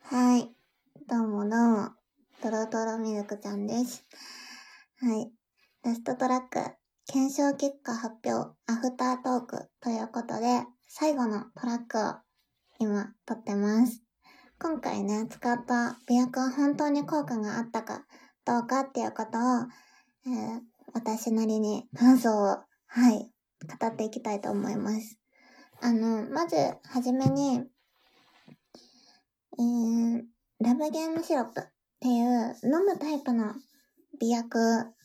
はい。どうも。トロトロミルクちゃんです。はい。ラストトラック、検証結果発表、アフタートークということで、最後のトラックを今撮ってます。今回ね、使った美薬は本当に効果があったかどうかっていうことを、私なりに感想を、語っていきたいと思います。まず、はじめに、ラブゲームシロップっていう飲むタイプの美薬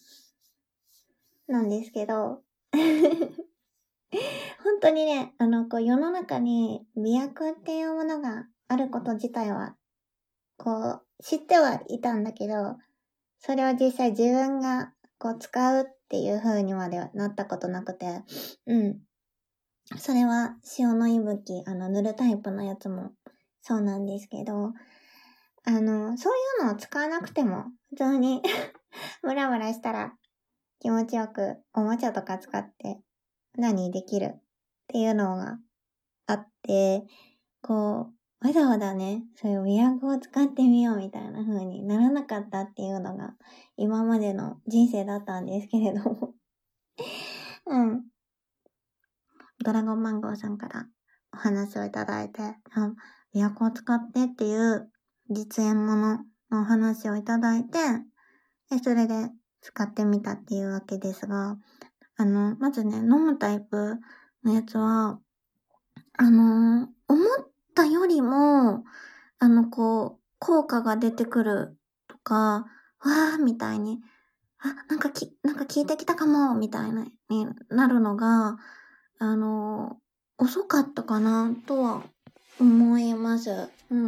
なんですけど、本当にね、世の中に美薬っていうものがあること自体は、知ってはいたんだけど、それを実際自分が、使うっていう風にまではなったことなくて、それは塩の息吹、塗るタイプのやつもそうなんですけど、そういうのを使わなくても、普通にムラムラしたら気持ちよくおもちゃとか使って何できるっていうのがあって、わざわざね、そういう美薬を使ってみようみたいな風にならなかったっていうのが今までの人生だったんですけれども。ドラゴンマンゴーさんからお話をいただいて、美薬を使ってっていう実演もののお話をいただいて、それで使ってみたっていうわけですが、まずね、飲むタイプのやつは、思ったよりも、効果が出てくるとか、わーみたいに、なんか効いてきたかも、みたいな、になるのが、遅かったかな、とは思います。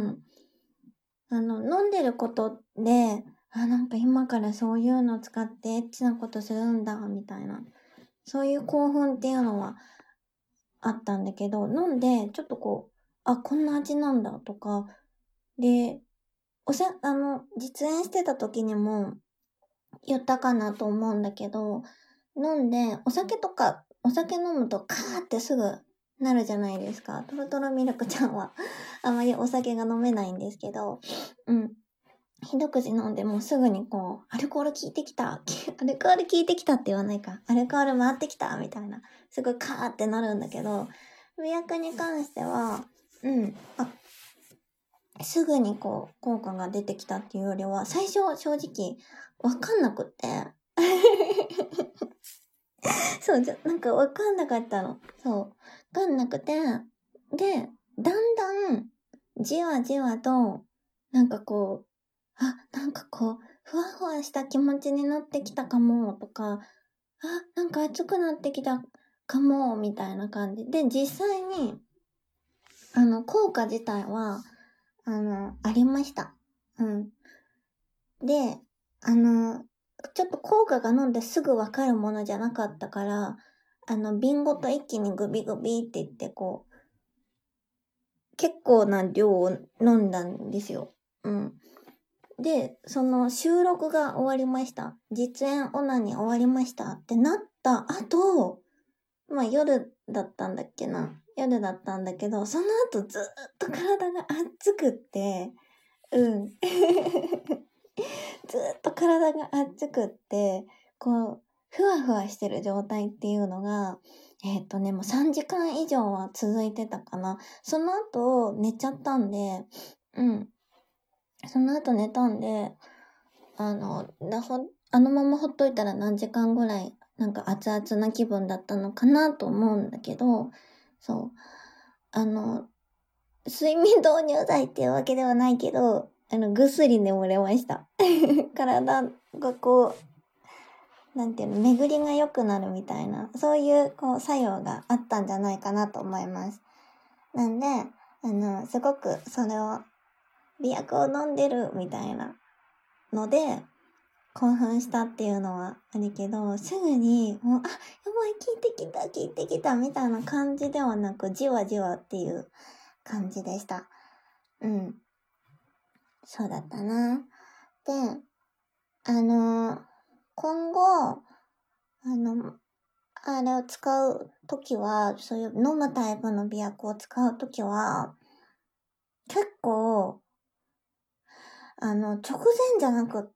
飲んでることで、なんか今からそういうの使ってエッチなことするんだ、みたいな。そういう興奮っていうのはあったんだけど、飲んで、ちょっとこんな味なんだとか、で、実演してた時にも言ったかなと思うんだけど、飲んで、お酒飲むとカーってすぐなるじゃないですか。トロトロミルクちゃんはあまりお酒が飲めないんですけど、一口飲んでもうすぐにアルコール効いてきた。アルコール効いてきたって言わないか。アルコール回ってきたみたいな。すごいカーってなるんだけど、美薬に関しては、すぐに効果が出てきたっていうよりは、最初正直わかんなくって。そう、なんかわかんなかったの。そう。わかんなくて、で、だんだん、じわじわと、ふわふわした気持ちになってきたかも、とか、なんか熱くなってきたかも、みたいな感じ。で、実際に、効果自体は、ありました。で、ちょっと効果が飲んですぐわかるものじゃなかったから、瓶ごと一気にグビグビって言って結構な量を飲んだんですよ。で、その収録が終わりました。実演オナに終わりましたってなった後、夜だったんだっけな。夜だったんだけど、その後ずーっと体が熱くって、ずーっと体が熱くって、ふわふわしてる状態っていうのが、もう3時間以上は続いてたかな。その後寝ちゃったんで、その後寝たんで、あのままほっといたら何時間ぐらい、なんか熱々な気分だったのかなと思うんだけど、そう。睡眠導入剤っていうわけではないけど、ぐっすり眠れました。体がなんていうの、巡りが良くなるみたいな、そういう作用があったんじゃないかなと思います。なんで、すごくそれを、美薬を飲んでるみたいなので、興奮したっていうのはあるけど、すぐに、もう、やばい、効いてきた、みたいな感じではなく、じわじわっていう感じでした。そうだったな。で、今後、あれを使うときは、そういう飲むタイプの美薬を使うときは、結構、 直前じゃなくって、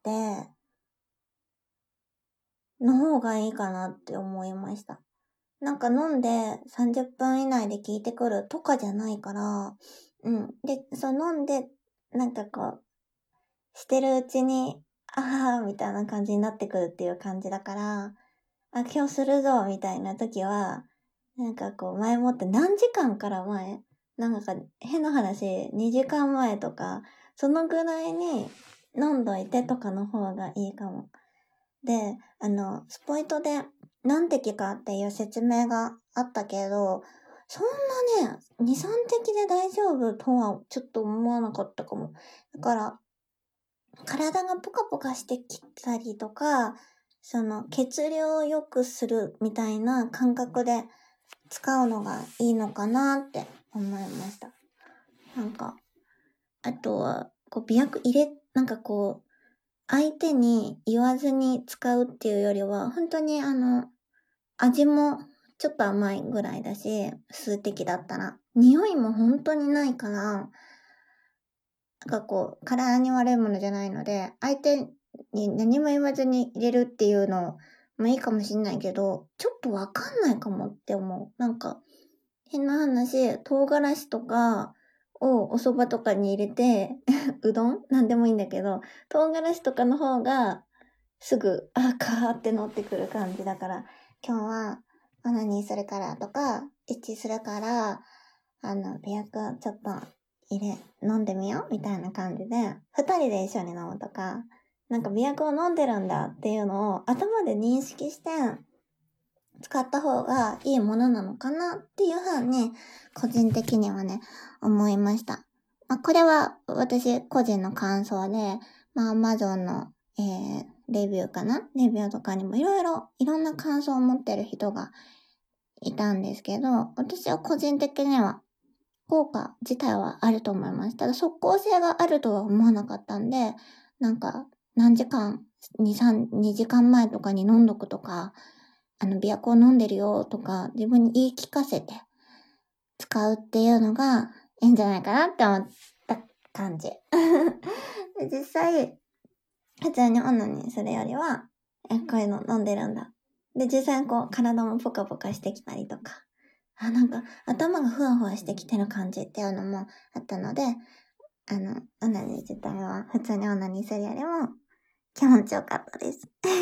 の方がいいかなって思いました。なんか飲んで30分以内で効いてくるとかじゃないから、で、飲んで、なんかこう、してるうちに、あーみたいな感じになってくるっていう感じだから、あ、今日するぞみたいな時は、なんかこう前もって何時間から前なんか変な話、2時間前とか、そのぐらいに飲んどいてとかの方がいいかも。で、スポイトで何滴かっていう説明があったけど、そんなね、2、3滴で大丈夫とはちょっと思わなかったかも。だから、体がポカポカしてきたりとか、血流を良くするみたいな感覚で使うのがいいのかなって思いました。なんか、あとは、媚薬なんか相手に言わずに使うっていうよりは、本当に味もちょっと甘いぐらいだし、数滴だったら。匂いも本当にないから、なんか体に悪いものじゃないので、相手に何も言わずに入れるっていうのもいいかもしんないけど、ちょっとわかんないかもって思う。なんか、変な話、唐辛子とかをお蕎麦とかに入れて、うどんなんでもいいんだけど、唐辛子とかの方が、すぐ、カーって乗ってくる感じだから、今日は、オナニーするからとか、一致するから、美薬ちょっと飲んでみようみたいな感じで、二人で一緒に飲むとか、なんか美薬を飲んでるんだっていうのを頭で認識して、使った方がいいものなのかなっていうふうに、個人的にはね、思いました。これは私個人の感想で、Amazon の、レビューかなレビューとかにもいろんな感想を持ってる人がいたんですけど、私は個人的には効果自体はあると思います。ただ即効性があるとは思わなかったんで、なんか何時間、2時間前とかに飲んどくとか、美薬を飲んでるよとか自分に言い聞かせて使うっていうのがいいんじゃないかなって思った感じ。実際、普通にオナニーするよりは、こういうの飲んでるんだ。で、実際に体もポカポカしてきたりとか、なんか頭がふわふわしてきてる感じっていうのもあったので、オナニー自体は普通にオナニーするよりも気持ちよかったです。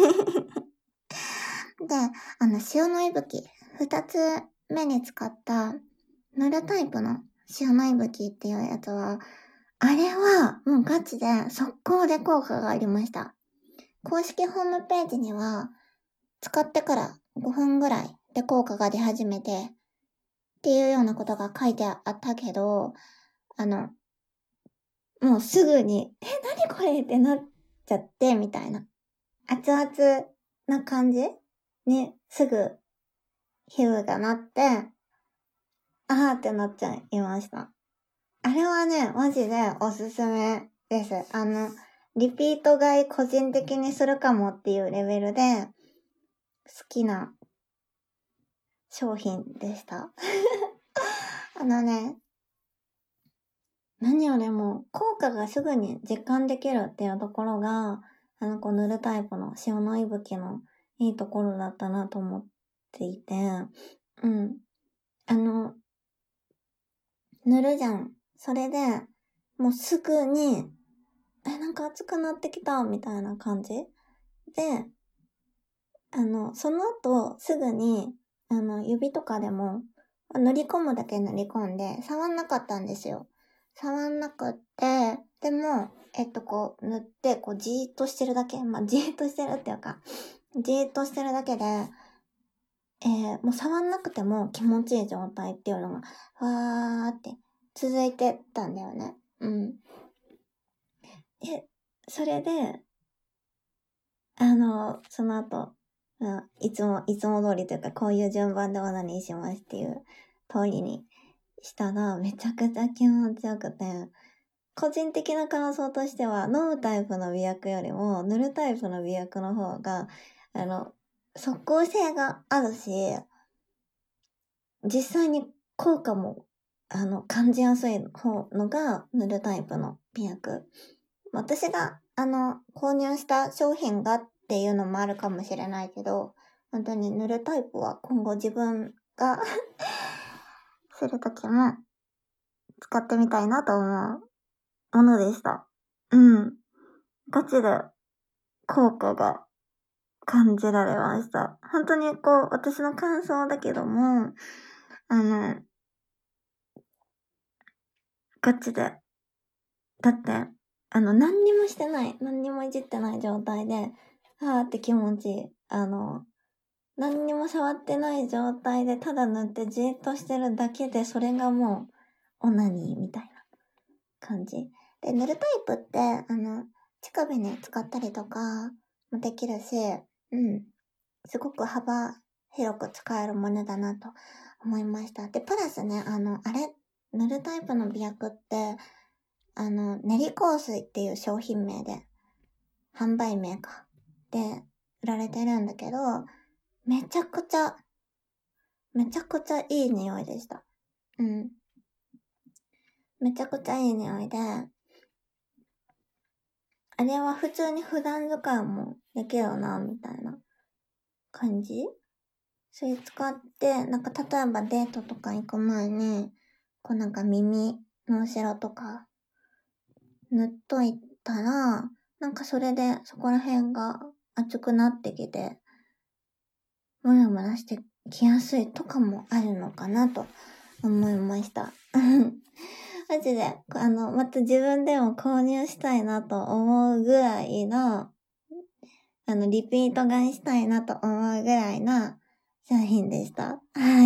で、塩の息吹。二つ目に使った塗るタイプの塩の息吹っていうやつは、あれはもうガチで速攻で効果がありました。公式ホームページには、使ってから5分ぐらいで効果が出始めて、っていうようなことが書いてあったけど、もうすぐに、何これってなっちゃって、みたいな。熱々な感じにすぐ皮膚がなって、ってなっちゃいました。あれはね、マジでおすすめです。リピート買い個人的にするかもっていうレベルで、好きな商品でした。何よりも効果がすぐに実感できるっていうところが、塗るタイプの塩の息吹のいいところだったなと思っていて、塗るじゃん。それで、もうすぐに、なんか熱くなってきた、みたいな感じで、その後、すぐに、指とかでも、塗り込むだけ塗り込んで、触んなかったんですよ。触んなくって、でも、塗って、じーっとしてるだけ、じーっとしてるっていうか、じーっとしてるだけで、もう触んなくても気持ちいい状態っていうのが、わーって続いてたんだよね。で、それで、その後、いつも通りというか、こういう順番でオナニーしますっていう通りにしたら、めちゃくちゃ気持ちよくて、個人的な感想としては、飲むタイプの美薬よりも、塗るタイプの美薬の方が、即効性があるし、実際に効果も、感じやすい方のが塗るタイプの美薬。 私が、購入した商品がっていうのもあるかもしれないけど、本当に塗るタイプは今後自分がするときも使ってみたいなと思うものでした。ガチで効果が感じられました。本当に私の感想だけども、ガチで。だって、何にもしてない、何にもいじってない状態で、って気持ち、何にも触ってない状態で、ただ塗ってじーっとしてるだけで、それがもう、オナニーみたいな感じ。で、塗るタイプって、乳首に使ったりとかもできるし、すごく幅広く使えるものだなと思いました。で、プラスね、塗るタイプの美薬って、練り香水っていう商品名で、販売名か。で、売られてるんだけど、めちゃくちゃいい匂いでした。めちゃくちゃいい匂いで、あれは普通に普段使いもできるな、みたいな感じ？それ使って、なんか例えばデートとか行く前に、なんか耳の後ろとか塗っといたら、なんかそれでそこら辺が熱くなってきて、ムラムラしてきやすいとかもあるのかなと思いました。マジで、また自分でも購入したいなと思うぐらいの、リピート買いしたいなと思うぐらいな商品でした。はい。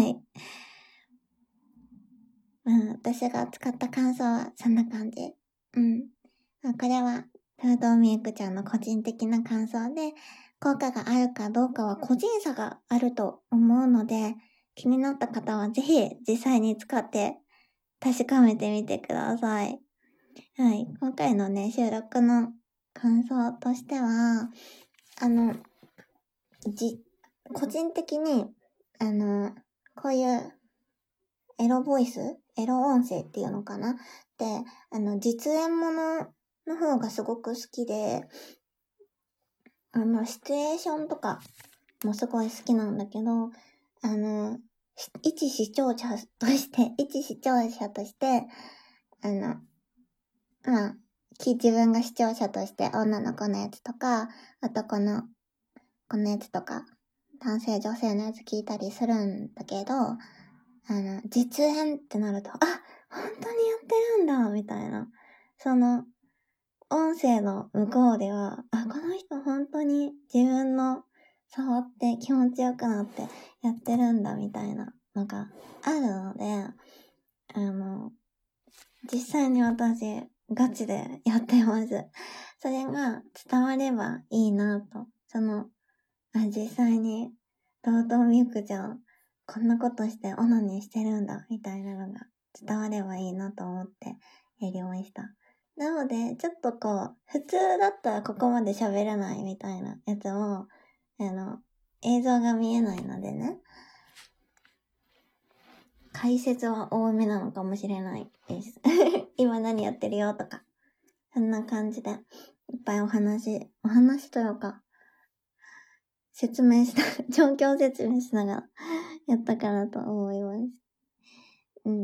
私が使った感想はそんな感じ。これは、フードミルクちゃんの個人的な感想で、効果があるかどうかは個人差があると思うので、気になった方はぜひ実際に使って確かめてみてください。はい。今回のね、収録の感想としては、個人的に、こういうエロボイス？エロ音声っていうのかな？で、実演ものの方がすごく好きで、シチュエーションとかもすごい好きなんだけど、一視聴者として、自分が視聴者として女の子のやつとか、男の子のやつとか、男性女性のやつ聞いたりするんだけど、実演ってなると、本当にやってるんだ、みたいな。音声の向こうでは、この人本当に自分の触って気持ちよくなってやってるんだ、みたいなのがあるので、実際に私、ガチでやってます。それが伝わればいいなと。実際に、とうとうみゆくちゃん、こんなことしてオナニーしてるんだ、みたいなのが伝わればいいなと思ってやりました。なので、ちょっと普通だったらここまで喋らないみたいなやつも、映像が見えないのでね、解説は多めなのかもしれないです。今何やってるよとか、そんな感じで、いっぱいお話というか、状況説明しながらやったかなと思います。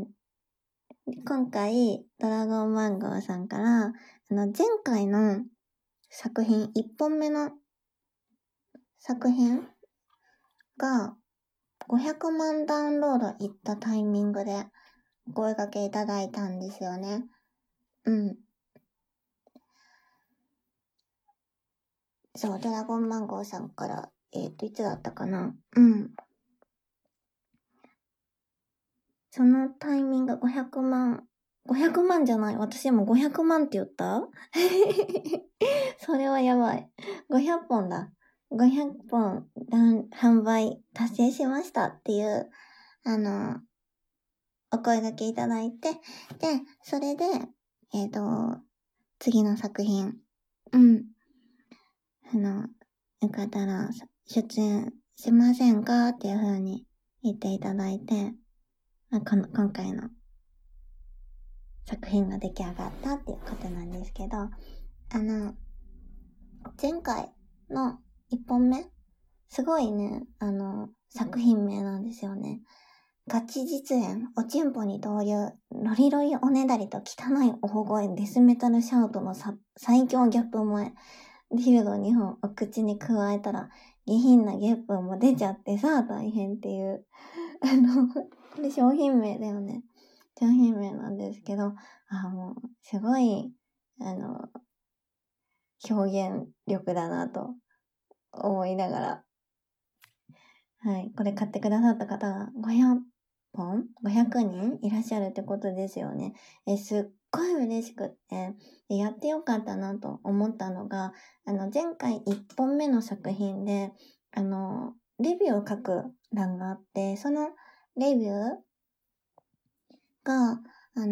今回、ドラゴンマンゴーさんから、前回の作品、1本目の作品が500万ダウンロードいったタイミングでお声掛けいただいたんですよね。そう、ドラゴンマンゴーさんから、いつだったかな？そのタイミング500万じゃない。私今500万って言ったそれはやばい。500本だ。500本販売達成しましたっていう、お声掛けいただいて、で、それで、次の作品、よかったら出演しませんかっていう風に言っていただいて、今回の作品が出来上がったっていうことなんですけど、 前回の1本目、すごいね、作品名なんですよね。ガチ実演、おちんぽに導入、ロリロリおねだりと汚い大声、デスメタルシャウトの最強ギャップ萌え。ディルド2本お口に加えたら、下品なゲップも出ちゃってさ、大変っていう。これ商品名だよね。商品名なんですけど、もう、すごい、表現力だなと思いながら、はい、これ買ってくださった方が500人いらっしゃるってことですよね。すっごい嬉しくって、やってよかったなと思ったのが、前回1本目の作品で、レビューを書く欄があって、そのレビューが、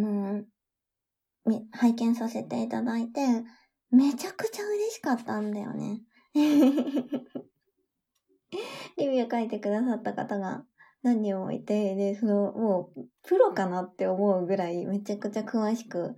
拝見させていただいて、めちゃくちゃ嬉しかったんだよね。レビュー書いてくださった方が何人もいて、で、もう、プロかなって思うぐらい、めちゃくちゃ詳しく、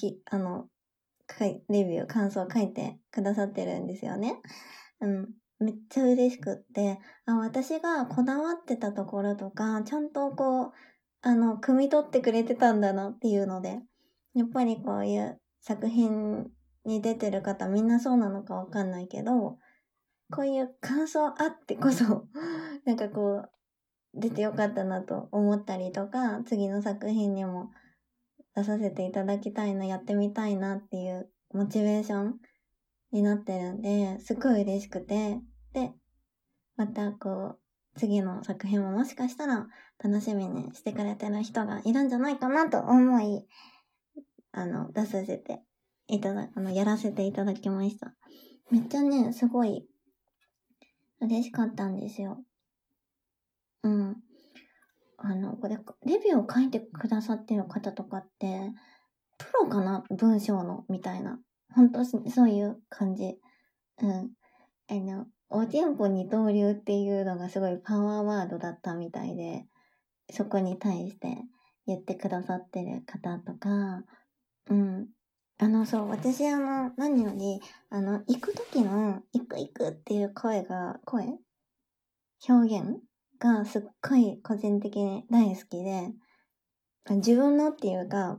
レビュー、感想書いてくださってるんですよね。めっちゃ嬉しくって、私がこだわってたところとか、ちゃんと汲み取ってくれてたんだなっていうので、やっぱりこういう作品に出てる方みんなそうなのかわかんないけど、こういう感想あってこそ、なんか出てよかったなと思ったりとか、次の作品にも出させていただきたいな、やってみたいなっていうモチベーションになってるんで、すごい嬉しくて、で、また次の作品ももしかしたら楽しみにしてくれてる人がいるんじゃないかなと思い、出させてやらせていただきました。めっちゃね、すごい嬉しかったんですよ。うん。これ、レビューを書いてくださってる方とかって、プロかな文章の、みたいな。ほんと、そういう感じ。うん。おちんぽ二刀流っていうのがすごいパワーワードだったみたいで、そこに対して言ってくださってる方とか、うん。そう、私何より、行く時の、行く行くっていう表現がすっごい個人的に大好きで、自分のっていうか、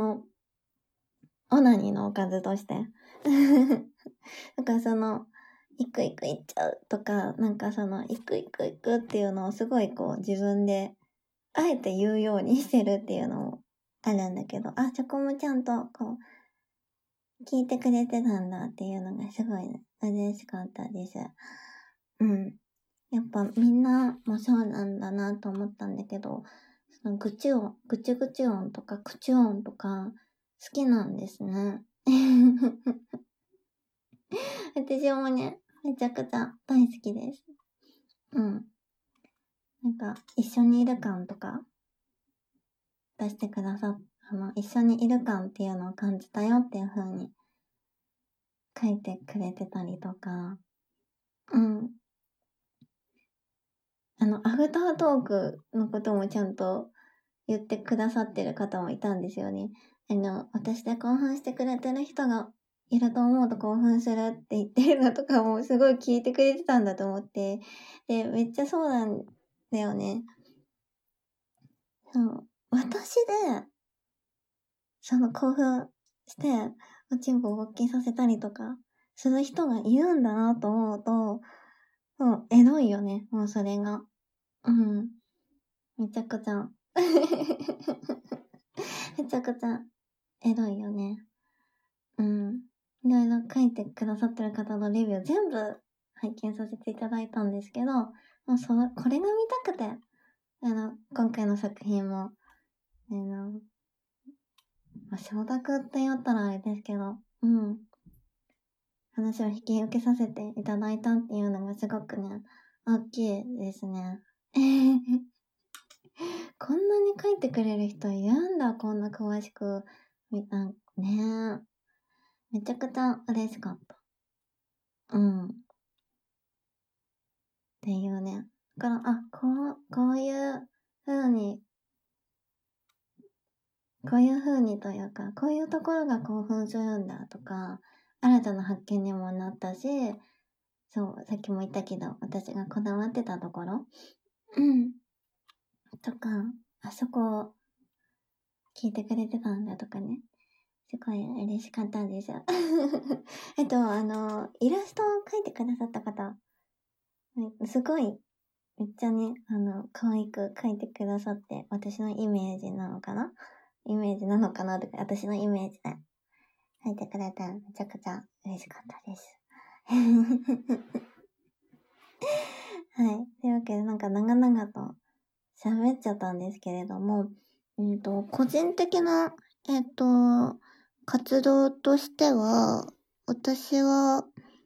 オナニーのおかずとして。なんか行く行く行っちゃうとか、なんか行く行く行くっていうのをすごい自分で、あえて言うようにしてるっていうのもあるんだけど、チョコもちゃんと聞いてくれてたんだっていうのがすごい嬉しかったです。うん。やっぱみんなもそうなんだなと思ったんだけど、そのぐちぐち音とか口音とか好きなんですね。私もね、めちゃくちゃ大好きです。うん。なんか、一緒にいる感とか出してくださっ、一緒にいる感っていうのを感じたよっていう風に書いてくれてたりとか、うん。アフタートークのこともちゃんと言ってくださってる方もいたんですよね。私で興奮してくれてる人がいると思うと興奮するって言ってるのとかもすごい聞いてくれてたんだと思って。で、めっちゃそうなんだよね。そう。私で、興奮して、おちんぽを勃起させたりとか、する人がいるんだなと思うと、もう、エロいよね。もうそれが。うん。めちゃくちゃめちゃくちゃエロいよね。うん。いろいろ書いてくださってる方のレビュー全部拝見させていただいたんですけど、もうこれが見たくて、今回の作品も、承諾って言ったらあれですけど、うん。話を引き受けさせていただいたっていうのがすごくね、大きいですね。こんなに書いてくれる人いるんだ、こんな詳しく。ねえ。めちゃくちゃ嬉しかった。うん。っていうね。だから、こういう風に、こういう風にというか、こういうところが興奮するんだとか、 新たな発見にもなったし、そう、さっきも言ったけど、私がこだわってたところ、とか、あそこ聞いてくれてたんだとかね。すごい嬉しかったです。イラストを描いてくださった方、すごい、めっちゃね、可愛く描いてくださって、私のイメージなのかなとか、私のイメージで描いてくれて、めちゃくちゃ嬉しかったです。はい。というわけで、長々と喋っちゃったんですけれども、個人的な、活動としては、私は、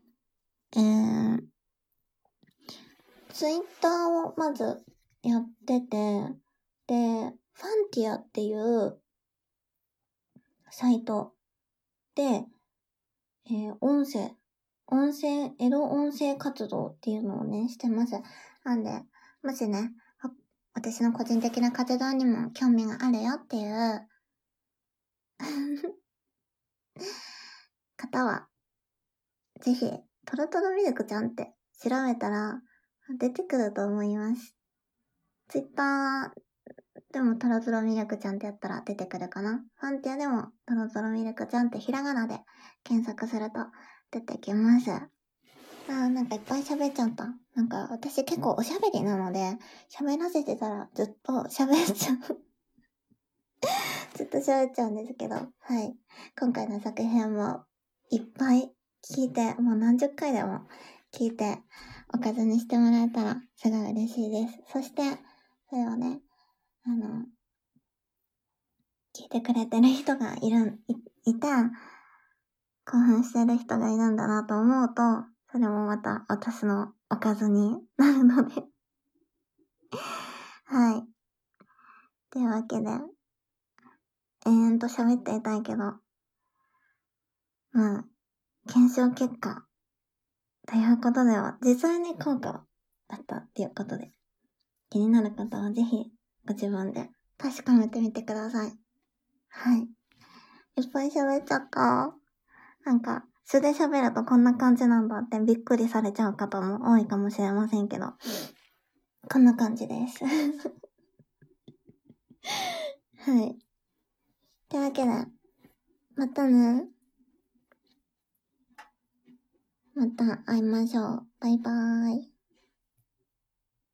ツイッターをまずやってて、で、ファンティアっていうサイトで、エロ音声活動っていうのをね、してます。なんで、もしね、私の個人的な活動にも興味があるよっていう方は、ぜひ、トロトロミルクちゃんって調べたら出てくると思います。ツイッターでもトロトロミルクちゃんってやったら出てくるかな。ファンティアでもトロトロミルクちゃんってひらがなで検索すると出てきます。いっぱい喋っちゃった。私結構おしゃべりなので、喋らせてたらずっと喋っちゃう。ずっと喋っちゃうんですけど、はい。今回の作品もいっぱい聞いて、もう何十回でも聞いて、おかずにしてもらえたらすごい嬉しいです。そして、それをね、聞いてくれてる人がいて、興奮してる人がいるんだなと思うと、それもまた私のおかずになるのではい。というわけで、延々と喋っていたいけど、検証結果、ということでは、実際に効果はあったっていうことで、気になる方はぜひ、ご自分で確かめてみてください。はい。いっぱい喋っちゃった。素で喋るとこんな感じなんだってびっくりされちゃう方も多いかもしれませんけど、こんな感じです。はい。というわけで、またね。また会いましょう。バイバーイ。